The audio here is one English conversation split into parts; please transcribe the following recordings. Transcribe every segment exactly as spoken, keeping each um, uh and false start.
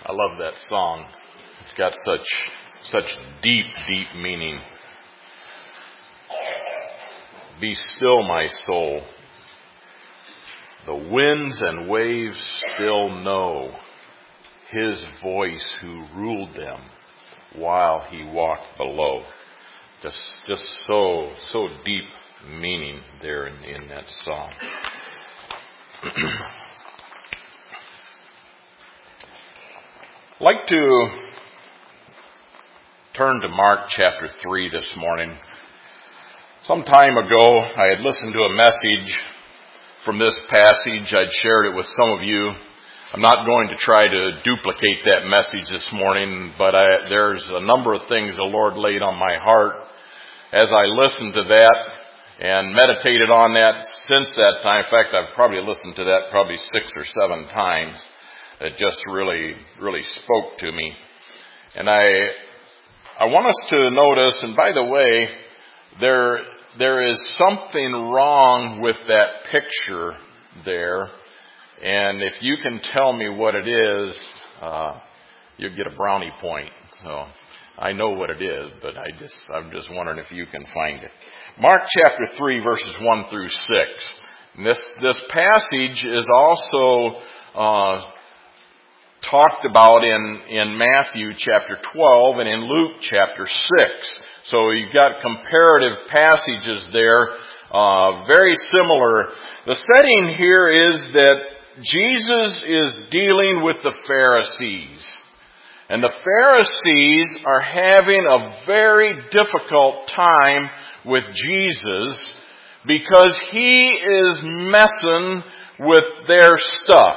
I love that song. It's got such such deep, deep meaning. Be still, my soul. The winds and waves still know His voice who ruled them while He walked below. Just, just so, so deep meaning there in, in that song. I'd like to turn to Mark chapter three this morning. Some time ago, I had listened to a message from this passage. I'd shared it with some of you. I'm not going to try to duplicate that message this morning, but I, there's a number of things the Lord laid on my heart as I listened to that and meditated on that since that time. In fact, I've probably listened to that probably six or seven times. It just really, really spoke to me. And I, I want us to notice, and by the way, there, there is something wrong with that picture there. And if you can tell me what it is, uh, you get a brownie point. So I know what it is, but I just, I'm just wondering if you can find it. Mark chapter three, verses one through six. And this, this passage is also, uh, talked about in, in Matthew chapter twelve and in Luke chapter six. So you've got comparative passages there, uh, very similar. The setting here is that Jesus is dealing with the Pharisees. And the Pharisees are having a very difficult time with Jesus because He is messing with their stuff.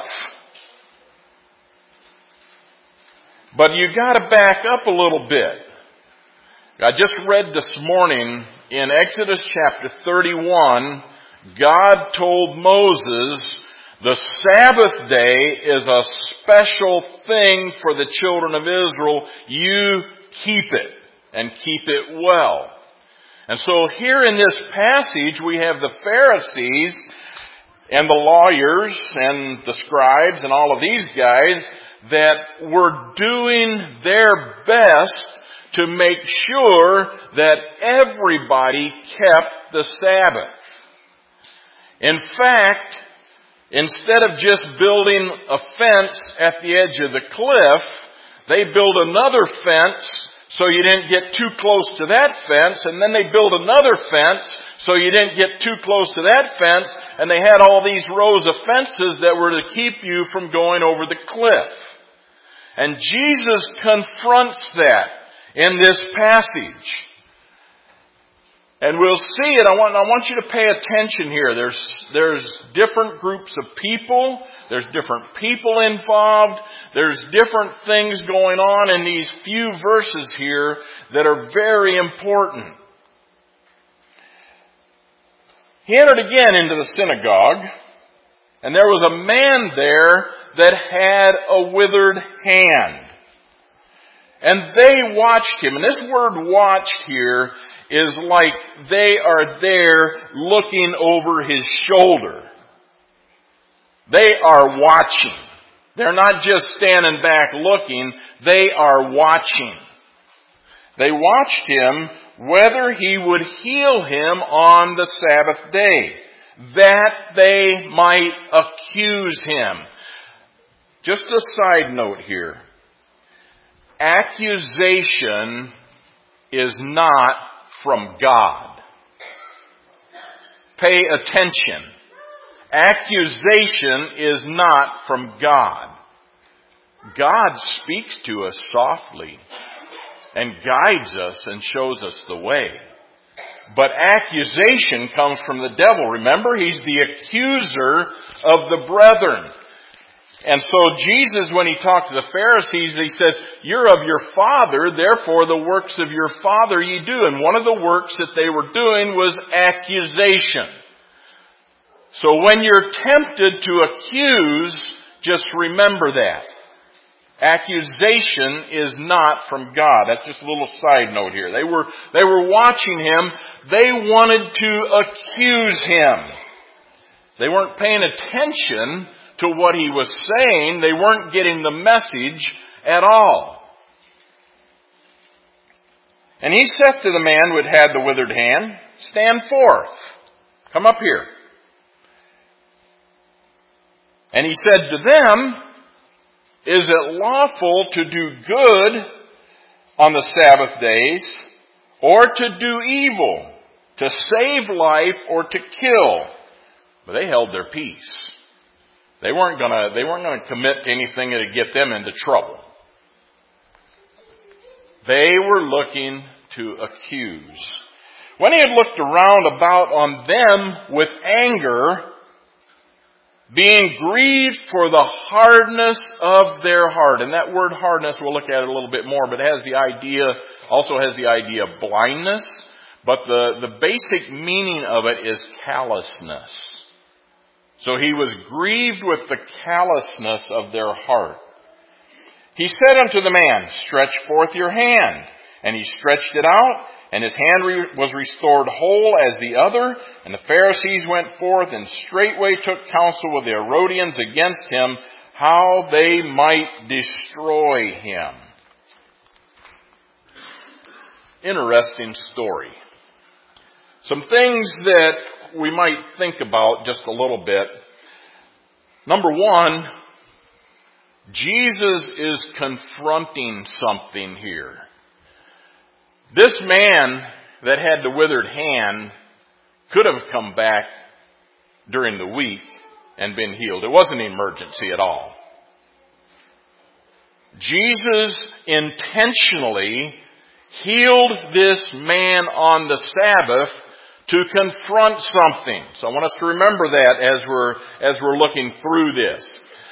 But you gotta back up a little bit. I just read this morning in Exodus chapter thirty-one, God told Moses, the Sabbath day is a special thing for the children of Israel. You keep it, and keep it well. And so here in this passage we have the Pharisees and the lawyers and the scribes and all of these guys that were doing their best to make sure that everybody kept the Sabbath. In fact, instead of just building a fence at the edge of the cliff, they built another fence so you didn't get too close to that fence, and then they built another fence so you didn't get too close to that fence, and they had all these rows of fences that were to keep you from going over the cliff. And Jesus confronts that in this passage. And we'll see it. I want, I want you to pay attention here. There's, there's different groups of people. There's different people involved. There's different things going on in these few verses here that are very important. He entered again into the synagogue, and there was a man there that had a withered hand. And they watched him. And this word watch here is like they are there looking over his shoulder. They are watching. They're not just standing back looking. They are watching. They watched him whether he would heal him on the Sabbath day, that they might accuse him. Just a side note here. Accusation is not from God. Pay attention. Accusation is not from God. God speaks to us softly and guides us and shows us the way. But accusation comes from the devil. Remember, he's the accuser of the brethren. And so Jesus, when He talked to the Pharisees, He says, you're of your father, therefore the works of your father ye do. And one of the works that they were doing was accusation. So when you're tempted to accuse, just remember that. Accusation is not from God. That's just a little side note here. They were, they were watching him. They wanted to accuse him. They weren't paying attention to what he was saying. They weren't getting the message. at all. And he said to the man who had had the withered hand, stand forth. Come up here. And he said to them, is it lawful to do good on the Sabbath days, or to do evil, to save life, or to kill? But they held their peace. They weren't gonna, they weren't gonna commit to anything that would get them into trouble. They were looking to accuse. When he had looked around about on them with anger, being grieved for the hardness of their heart. And that word hardness, we'll look at it a little bit more, but it has the idea, also has the idea of blindness. But the, the basic meaning of it is callousness. So he was grieved with the callousness of their heart. He said unto the man, stretch forth your hand. And he stretched it out, and his hand re- was restored whole as the other. And the Pharisees went forth and straightway took counsel with the Herodians against him, how they might destroy him. Interesting story. Some things that we might think about just a little bit. Number one, Jesus is confronting something here. This man that had the withered hand could have come back during the week and been healed. It wasn't an emergency at all. Jesus intentionally healed this man on the Sabbath to confront something. So I want us to remember that as we're, as we're looking through this.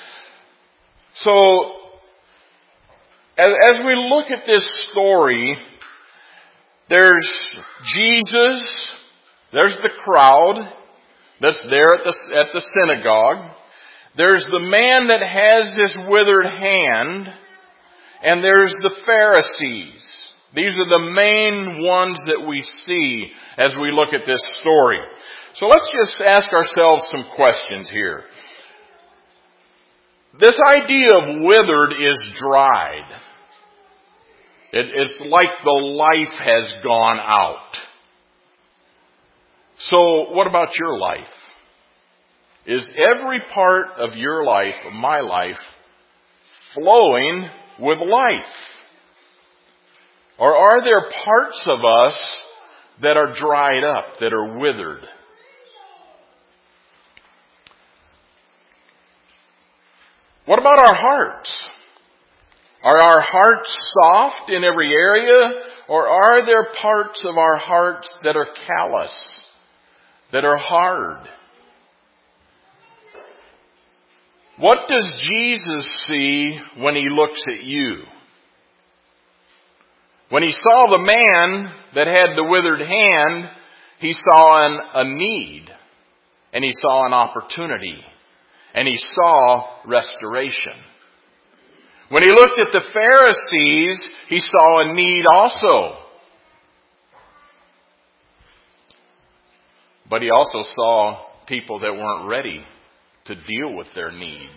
So, as, as we look at this story, there's Jesus, there's the crowd that's there at the, at the synagogue. There's the man that has this withered hand, and there's the Pharisees. These are the main ones that we see as we look at this story. So let's just ask ourselves some questions here. This idea of withered is dried. It, it's like the life has gone out. So what about your life? Is every part of your life, of my life, flowing with life? Or are there parts of us that are dried up, that are withered? What about our hearts? Are our hearts soft in every area? Or are there parts of our hearts that are callous, that are hard? What does Jesus see when he looks at you? When he saw the man that had the withered hand, he saw an, a need, and he saw an opportunity, and he saw restoration. When he looked at the Pharisees, he saw a need also. But he also saw people that weren't ready to deal with their need.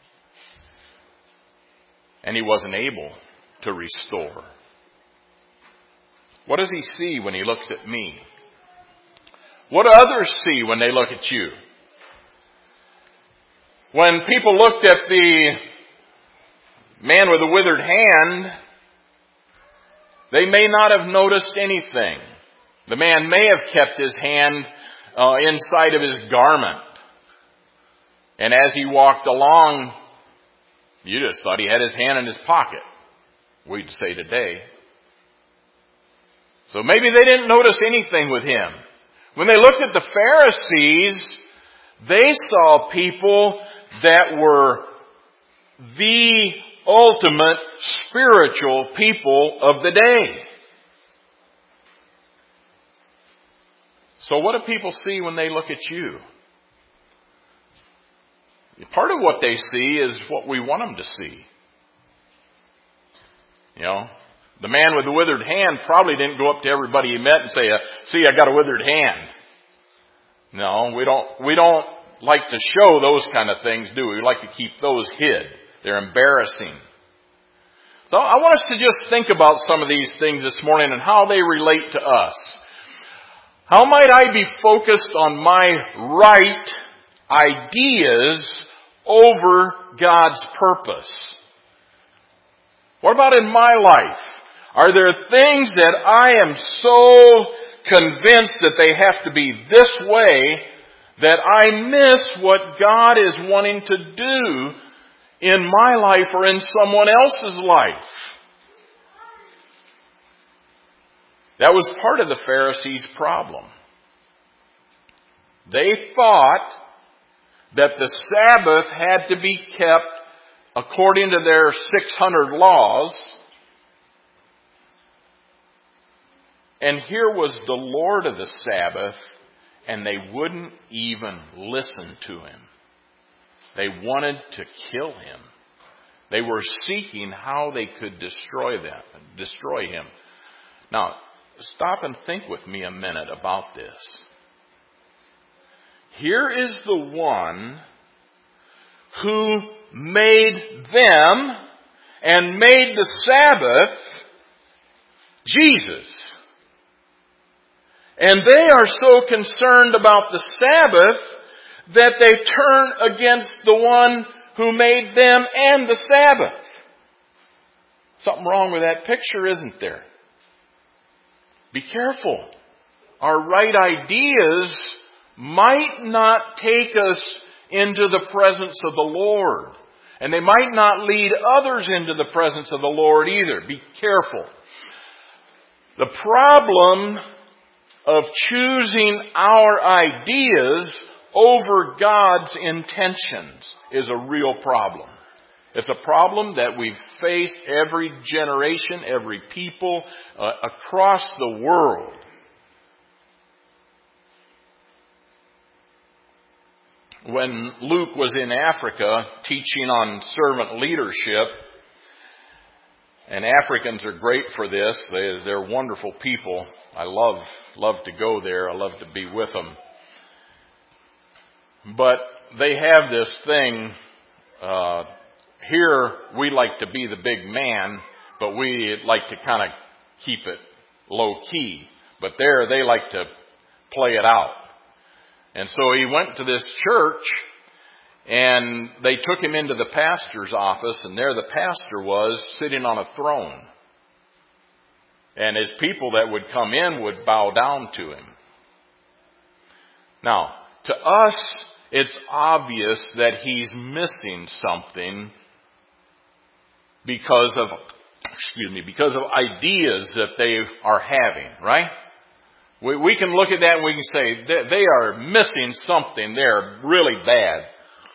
And he wasn't able to restore. What does he see when he looks at me? What do others see when they look at you? When people looked at the man with the withered hand, they may not have noticed anything. The man may have kept his hand uh, inside of his garment. And as he walked along, you just thought he had his hand in his pocket, we'd say today. So maybe they didn't notice anything with him. When they looked at the Pharisees, they saw people that were the ultimate spiritual people of the day. So what do people see when they look at you? Part of what they see is what we want them to see. You know, the man with the withered hand probably didn't go up to everybody he met and say, see, I got a withered hand. No, we don't, we don't like to show those kind of things, do we? We like to keep those hid. They're embarrassing. So I want us to just think about some of these things this morning and how they relate to us. How might I be focused on my right ideas over God's purpose? What about in my life? Are there things that I am so convinced that they have to be this way that I miss what God is wanting to do in my life or in someone else's life? That was part of the Pharisees' problem. They thought that the Sabbath had to be kept according to their six hundred laws. And here was the Lord of the Sabbath, and they wouldn't even listen to Him. They wanted to kill Him. They were seeking how they could destroy them, destroy Him. Now, stop and think with me a minute about this. Here is the one who made them and made the Sabbath, Jesus. And they are so concerned about the Sabbath that they turn against the one who made them and the Sabbath. Something wrong with that picture, isn't there? Be careful. Our right ideas might not take us into the presence of the Lord. And they might not lead others into the presence of the Lord either. Be careful. The problem of choosing our ideas over God's intentions is a real problem. It's a problem that we've faced every generation, every people uh, across the world. When Luke was in Africa teaching on servant leadership, and Africans are great for this. They, they're wonderful people. I love love to go there. I love to be with them. But they have this thing. Uh, here we like to be the big man, but we like to kind of keep it low key. But there they like to play it out. And so he went to this church, and they took him into the pastor's office, and there the pastor was sitting on a throne. And his people that would come in would bow down to him. Now, to us, it's obvious that he's missing something because of, excuse me, because of ideas that they are having, right? We, we can look at that and we can say they, they are missing something. They're really bad.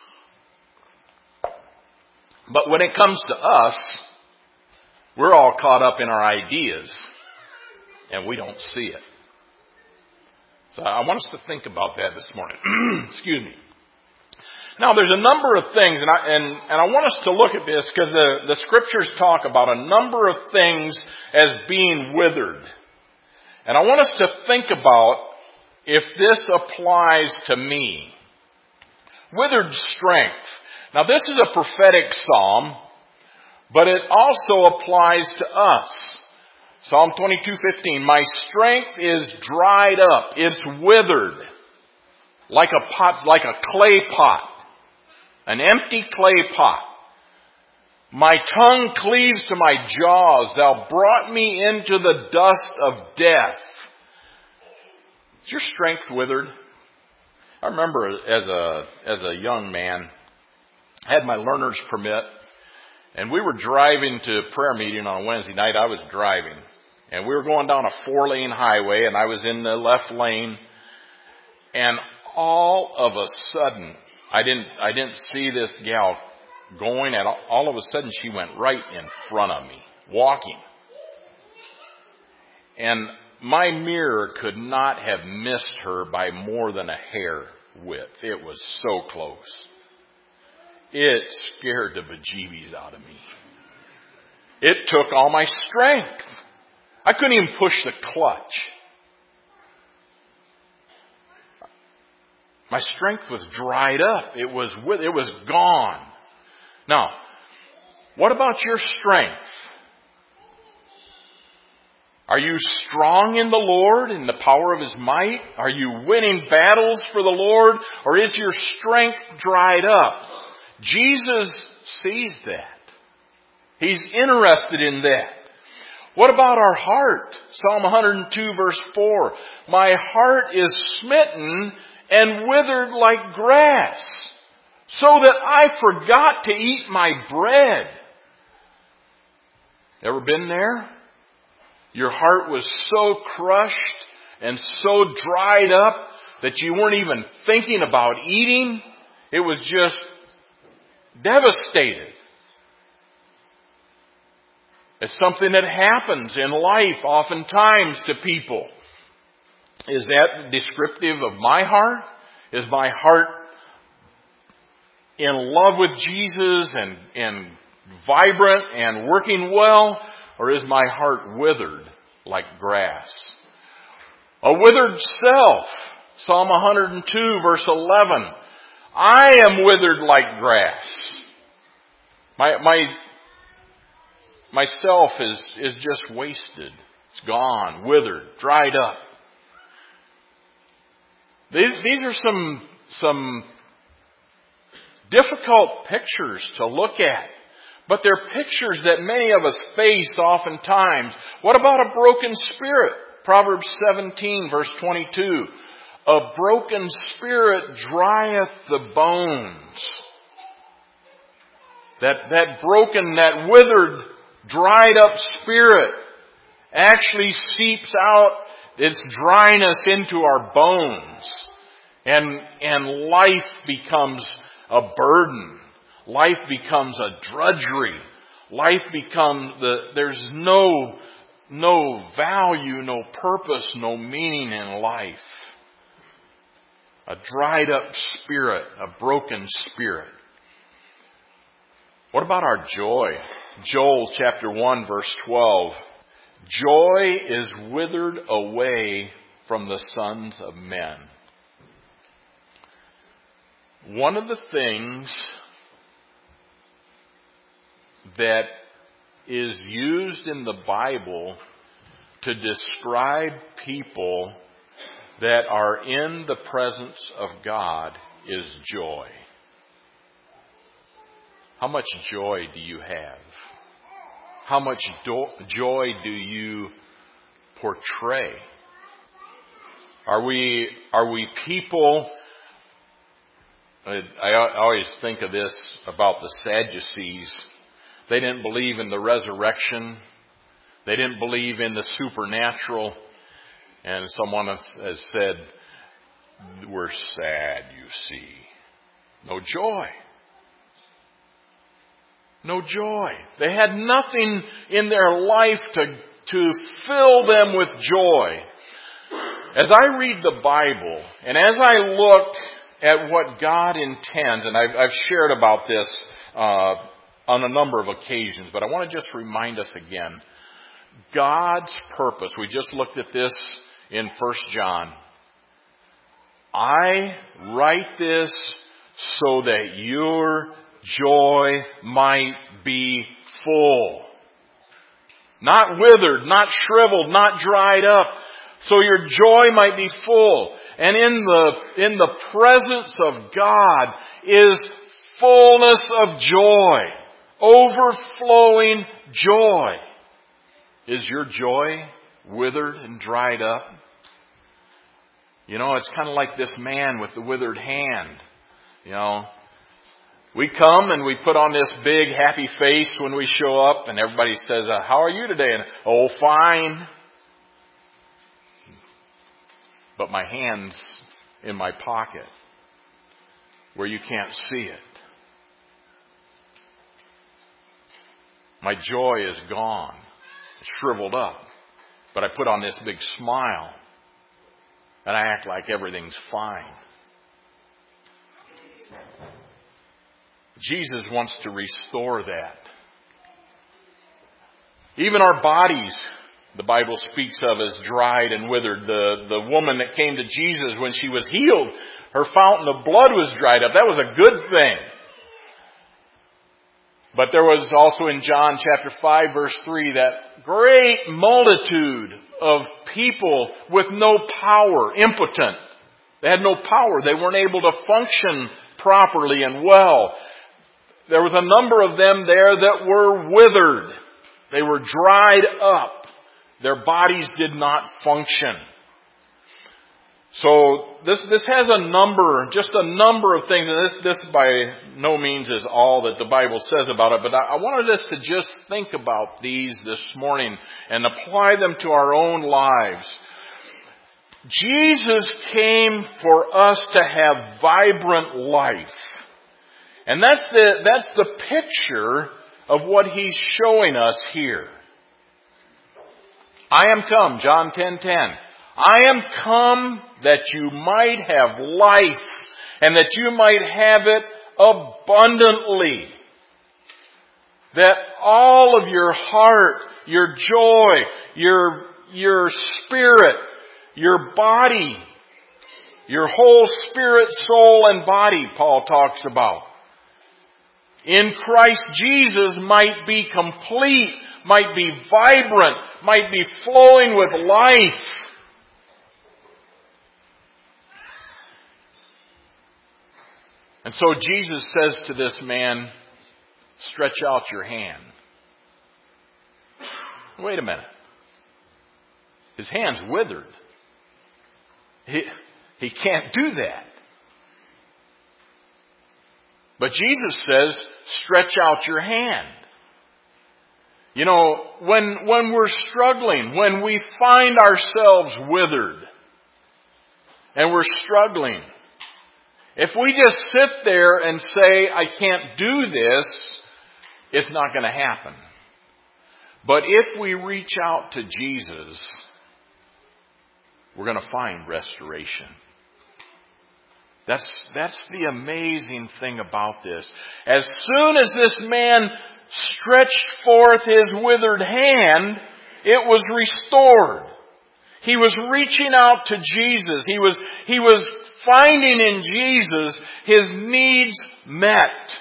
But when it comes to us, we're all caught up in our ideas, and we don't see it. So I want us to think about that this morning. Excuse me. Now, there's a number of things, and I, and, and I want us to look at this because the, the Scriptures talk about a number of things as being withered. And I want us to think about if this applies to me. Withered strength. Now, this is a prophetic psalm, but it also applies to us. Psalm twenty-two fifteen, my strength is dried up. It's withered. Like a pot, like a clay pot. An empty clay pot. My tongue cleaves to my jaws. Thou brought me into the dust of death. Is your strength withered? I remember as a, as a young man, I had my learner's permit, and we were driving to prayer meeting on a Wednesday night. I was driving, and we were going down a four-lane highway, and I was in the left lane, and all of a sudden, I didn't, I didn't see this gal going, and all of a sudden she went right in front of me, walking. And my mirror could not have missed her by more than a hair width. It was so close. It scared the bejeebies out of me. It took all my strength. I couldn't even push the clutch. My strength was dried up. It was it was gone. Now, what about your strength? Are you strong in the Lord, in the power of His might? Are you winning battles for the Lord? Or is your strength dried up? Jesus sees that. He's interested in that. What about our heart? Psalm one hundred two verse four. My heart is smitten and withered like grass, so that I forgot to eat my bread. Ever been there? Your heart was so crushed and so dried up that you weren't even thinking about eating. It was just devastated. It's something that happens in life oftentimes to people. Is that descriptive of my heart? Is my heart in love with Jesus and, and vibrant and working well? Or is my heart withered like grass? A withered self. Psalm one hundred two verse eleven. I am withered like grass. My, my, myself is, is just wasted. It's gone, withered, dried up. These, these are some, some difficult pictures to look at. But they're pictures that many of us face oftentimes. What about a broken spirit? Proverbs seventeen verse twenty-two. A broken spirit drieth the bones. That, that broken, that withered, dried up spirit actually seeps out its dryness into our bones. And, and life becomes a burden. Life becomes a drudgery. Life becomes the, there's no, no value, no purpose, no meaning in life. A dried up spirit, a broken spirit. What about our joy? Joel chapter one verse twelve. Joy is withered away from the sons of men. One of the things that is used in the Bible to describe people that are in the presence of God is joy. How much joy do you have? How much do- joy do you portray? Are we, are we people... I, I always think of this about the Sadducees. They didn't believe in the resurrection. They didn't believe in the supernatural. And someone has said, we're sad, you see. No joy. No joy. They had nothing in their life to, to fill them with joy. As I read the Bible, and as I look at what God intends, and I've, I've shared about this uh, on a number of occasions, but I want to just remind us again. God's purpose, we just looked at this in First John. I write this so that your joy might be full. Not withered, not shriveled, not dried up. So your joy might be full. And in the, in the presence of God is fullness of joy. Overflowing joy. Is your joy withered and dried up? You know, it's kind of like this man with the withered hand. You know, we come and we put on this big happy face when we show up, and everybody says, uh, how are you today? And, oh, fine. But my hand's in my pocket where you can't see it. My joy is gone, shriveled up. But I put on this big smile and I act like everything's fine. Jesus wants to restore that. Even our bodies, the Bible speaks of as dried and withered. The, the woman that came to Jesus when she was healed, her fountain of blood was dried up. That was a good thing. But there was also in John chapter five verse three that great multitude of people with no power, impotent. They had no power. They weren't able to function properly and well. There was a number of them there that were withered. They were dried up. Their bodies did not function. So this this has a number, just a number of things, and this this by no means is all that the Bible says about it, but I, I wanted us to just think about these this morning and apply them to our own lives. Jesus came for us to have vibrant life. And that's the that's the picture of what He's showing us here. I am come, John ten ten. I am come that you might have life, and that you might have it abundantly. That all of your heart, your joy, your, your spirit, your body, your whole spirit, soul, and body, Paul talks about, in Christ Jesus might be complete, might be vibrant, might be flowing with life. And so Jesus says to this man, stretch out your hand. Wait a minute. His hand's withered. He, he can't do that. But Jesus says, stretch out your hand. You know, when, when we're struggling, when we find ourselves withered, and we're struggling, if we just sit there and say, I can't do this, it's not going to happen. But if we reach out to Jesus, we're going to find restoration. That's, that's the amazing thing about this. As soon as this man stretched forth his withered hand, it was restored. He was reaching out to Jesus. He was, he was finding in Jesus his needs met.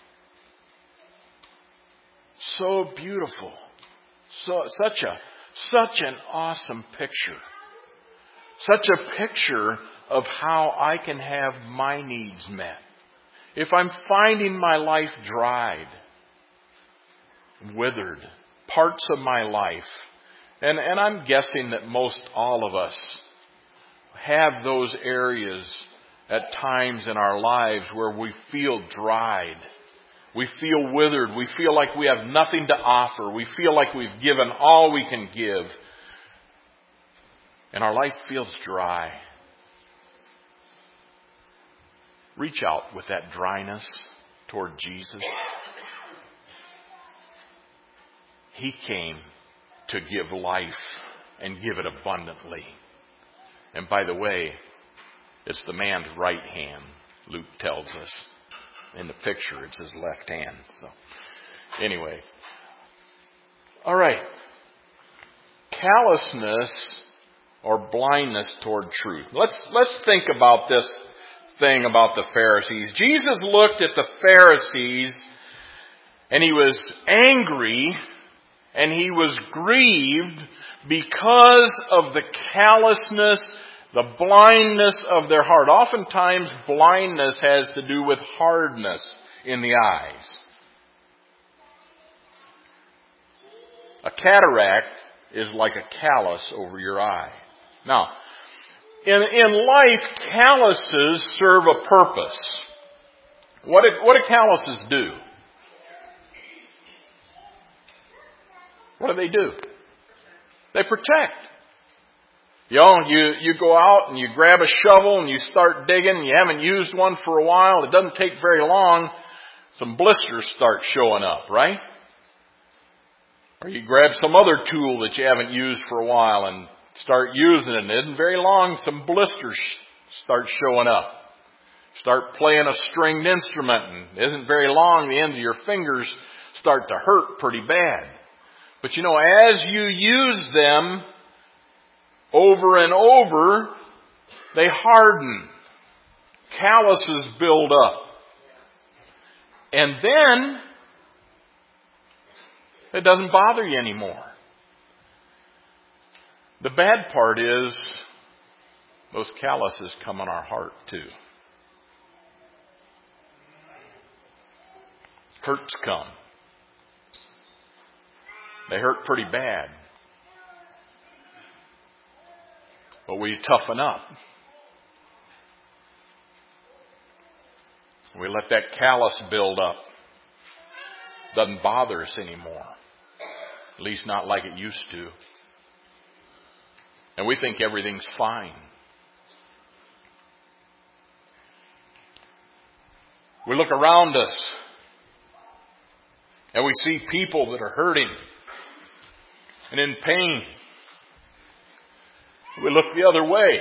So beautiful. So, such a, such an awesome picture. Such a picture of how I can have my needs met. If I'm finding my life dried, withered, parts of my life, and, and I'm guessing that most all of us have those areas at times in our lives where we feel dried. We feel withered. We feel like we have nothing to offer. We feel like we've given all we can give. And our life feels dry. Reach out with that dryness toward Jesus. He came to give life and give it abundantly. And by the way, it's the man's right hand, Luke tells us. In the picture, it's his left hand. So, anyway. All right. Callousness or blindness toward truth. Let's, let's think about this thing about the Pharisees. Jesus looked at the Pharisees and he was angry and he was grieved because of the callousness, the blindness of their heart. Oftentimes, blindness has to do with hardness in the eyes. A cataract is like a callus over your eye. Now, in, in life, calluses serve a purpose. What do, what do calluses do? What do they do? They protect. You know, you, you go out and you grab a shovel and you start digging and you haven't used one for a while. It doesn't take very long. Some blisters start showing up, right? Or you grab some other tool that you haven't used for a while and start using it. And it isn't very long, some blisters start showing up. Start playing a stringed instrument and it isn't very long, the ends of your fingers start to hurt pretty bad. But you know, as you use them over and over, they harden. Calluses build up. And then, It doesn't bother you anymore. The bad part is those calluses come on our heart too. Hurts come. They hurt pretty bad. But we toughen up. We let that callus build up. Doesn't bother us anymore. At least not like it used to. And we think everything's fine. We look around us and we see people that are hurting and in pain. We look the other way.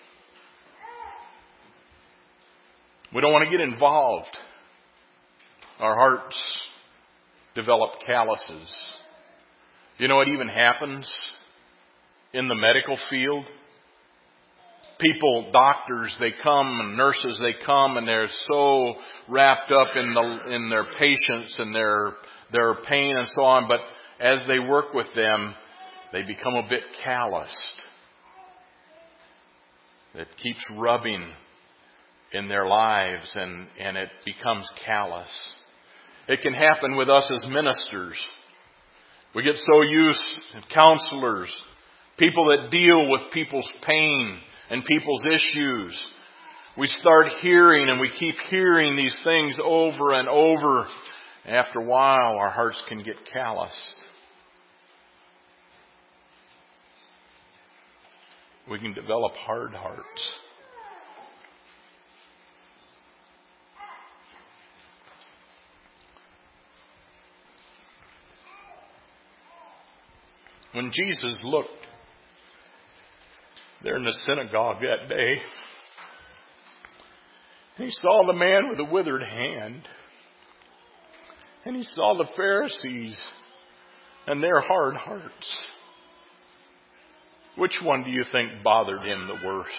We don't want to get involved. Our hearts develop calluses. You know what even happens in the medical field? People, doctors, they come, and nurses, they come, and they're so wrapped up in the in their patients and their their pain and so on. But as they work with them, they become a bit calloused. It keeps rubbing in their lives, and, and it becomes callous. It can happen with us as ministers. We get so used, counselors, people that deal with people's pain and people's issues. We start hearing and we keep hearing these things over and over. After a while, our hearts can get calloused. We can develop hard hearts. When Jesus looked there in the synagogue that day, he saw the man with the withered hand. And he saw the Pharisees and their hard hearts. Which one do you think bothered him the worst?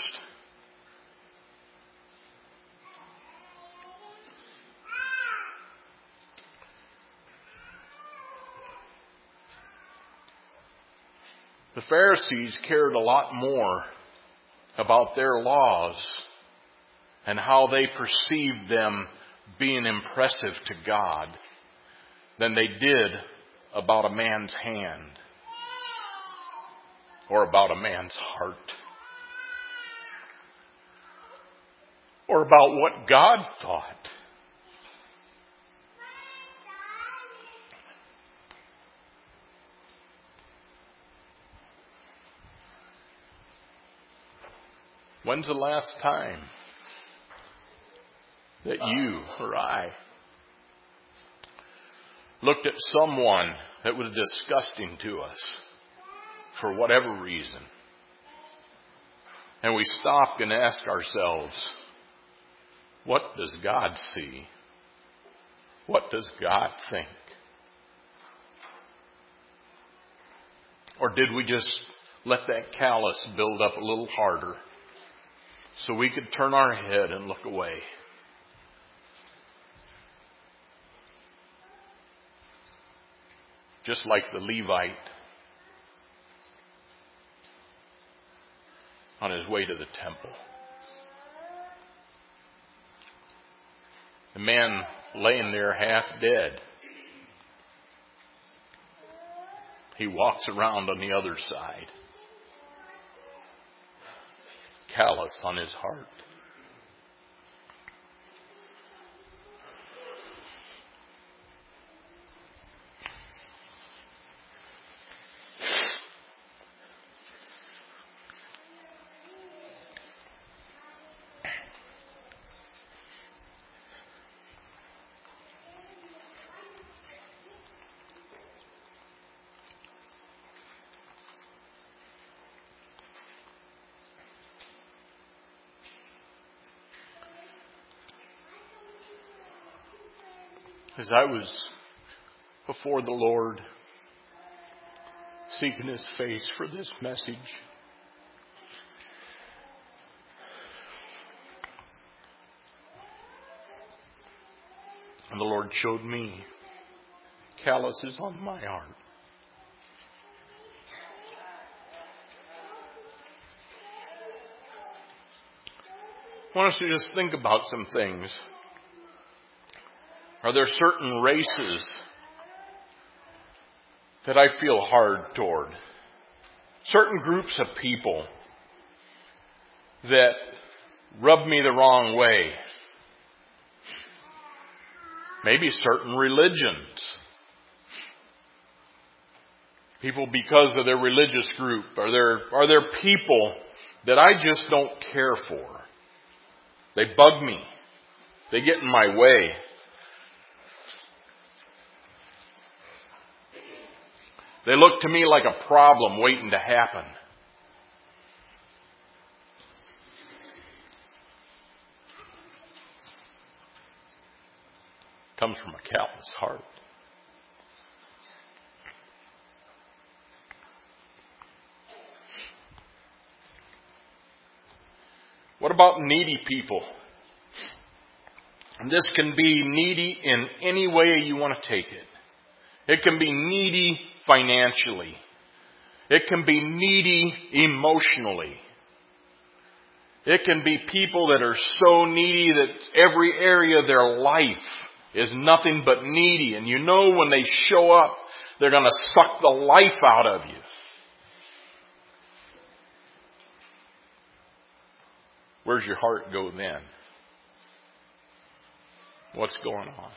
The Pharisees cared a lot more about their laws and how they perceived them being impressive to God than they did about a man's hand or about a man's heart or about what God thought. When's the last time that you or I looked at someone that was disgusting to us for whatever reason, and we stopped and asked ourselves, what does God see? What does God think? Or did we just let that callus build up a little harder so we could turn our head and look away? Just like the Levite on his way to the temple. The man laying there half dead. He walks around on the other side, callous on his heart. As I was before the Lord, seeking His face for this message, and the Lord showed me calluses on my heart. I want us to just think about some things. Are there certain races that I feel hard toward? Certain groups of people that rub me the wrong way? Maybe certain religions. People because of their religious group. Are there, are there people that I just don't care for? They bug me. They get in my way. They look to me like a problem waiting to happen. Comes from a callous heart. What about needy people? And this can be needy in any way you want to take it. It can be needy financially. It can be needy emotionally. It can be people that are so needy that every area of their life is nothing but needy. And you know when they show up, they're going to suck the life out of you. Where's your heart go then? What's going on?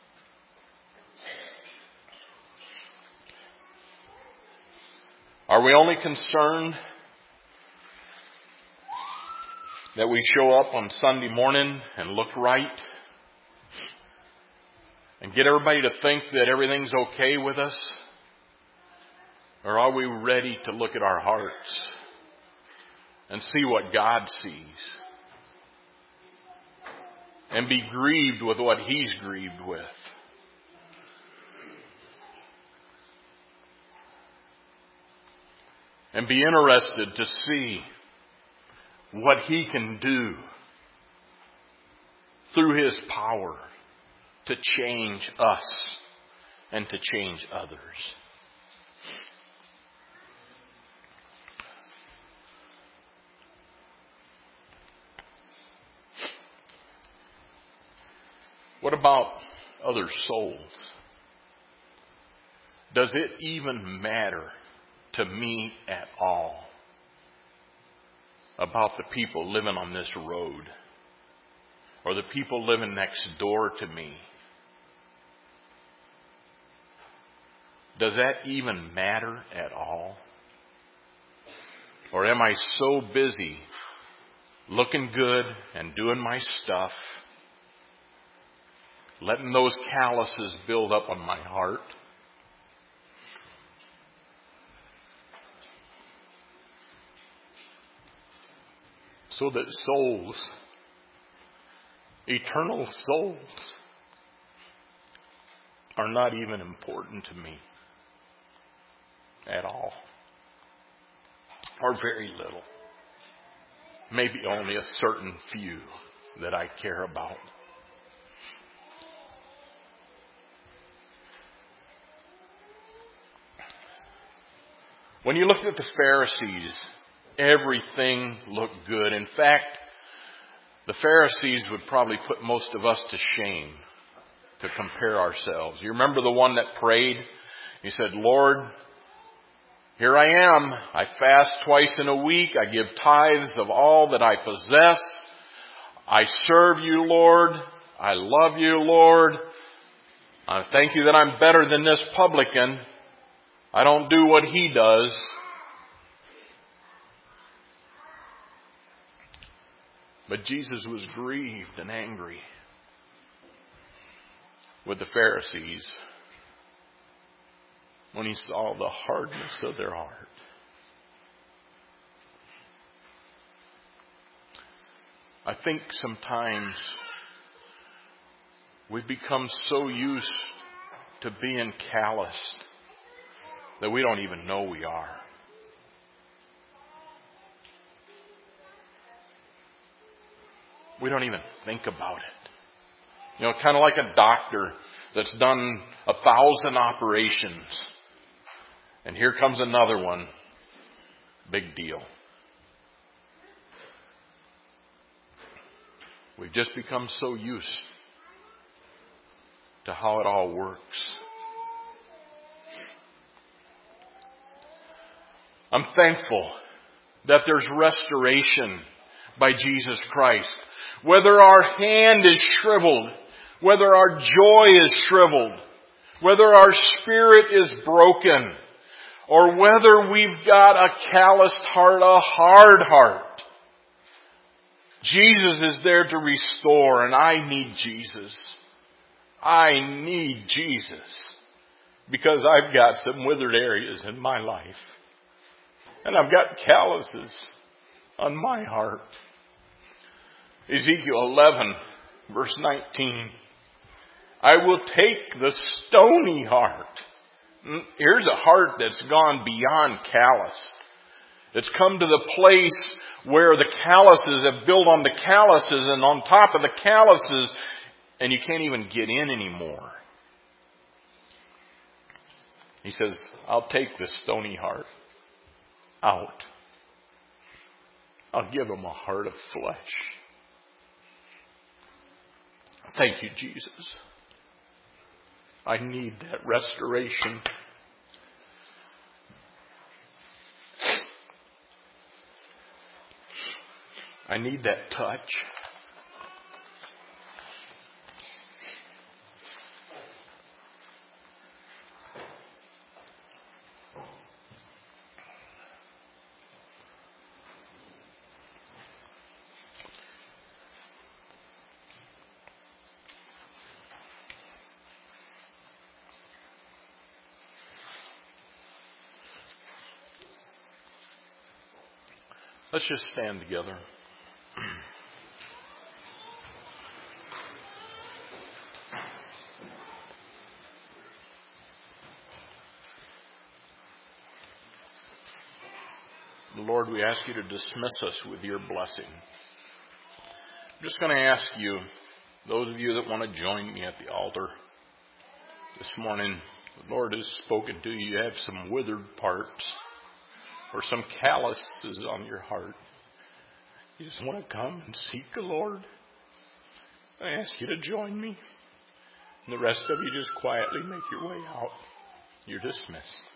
Are we only concerned that we show up on Sunday morning and look right and get everybody to think that everything's okay with us? Or are we ready to look at our hearts and see what God sees and be grieved with what He's grieved with? And be interested to see what He can do through His power to change us and to change others. What about other souls? Does it even matter to me at all about the people living on this road or the people living next door to me? Does that even matter at all? Or am I so busy looking good and doing my stuff, letting those calluses build up on my heart, so that souls, eternal souls, are not even important to me at all, or very little? Maybe only a certain few that I care about. When you looked at the Pharisees, everything looked good. In fact, the Pharisees would probably put most of us to shame to compare ourselves. You remember the one that prayed? He said, Lord, here I am. I fast twice in a week. I give tithes of all that I possess. I serve you, Lord. I love you, Lord. I thank you that I'm better than this publican. I don't do what he does. But Jesus was grieved and angry with the Pharisees when He saw the hardness of their heart. I think sometimes we've become so used to being calloused that we don't even know we are. We don't even think about it. You know, kind of like a doctor that's done a thousand operations. And here comes another one. Big deal. We've just become so used to how it all works. I'm thankful that there's restoration by Jesus Christ. Whether our hand is shriveled, whether our joy is shriveled, whether our spirit is broken, or whether we've got a calloused heart, a hard heart, Jesus is there to restore, and I need Jesus. I need Jesus because I've got some withered areas in my life. And I've got calluses on my heart. Ezekiel eleven, verse nineteen. I will take the stony heart. Here's a heart that's gone beyond callous. It's come to the place where the calluses have built on the calluses and on top of the calluses, and you can't even get in anymore. He says, I'll take the stony heart out. I'll give them a heart of flesh. Thank you, Jesus. I need that restoration. I need that touch. Let's just stand together. Lord, we ask you to dismiss us with your blessing. I'm just going to ask you, those of you that want to join me at the altar this morning, the Lord has spoken to you. You have some withered parts or some calluses on your heart. You just want to come and seek the Lord. I ask you to join me. And the rest of you just quietly make your way out. You're dismissed.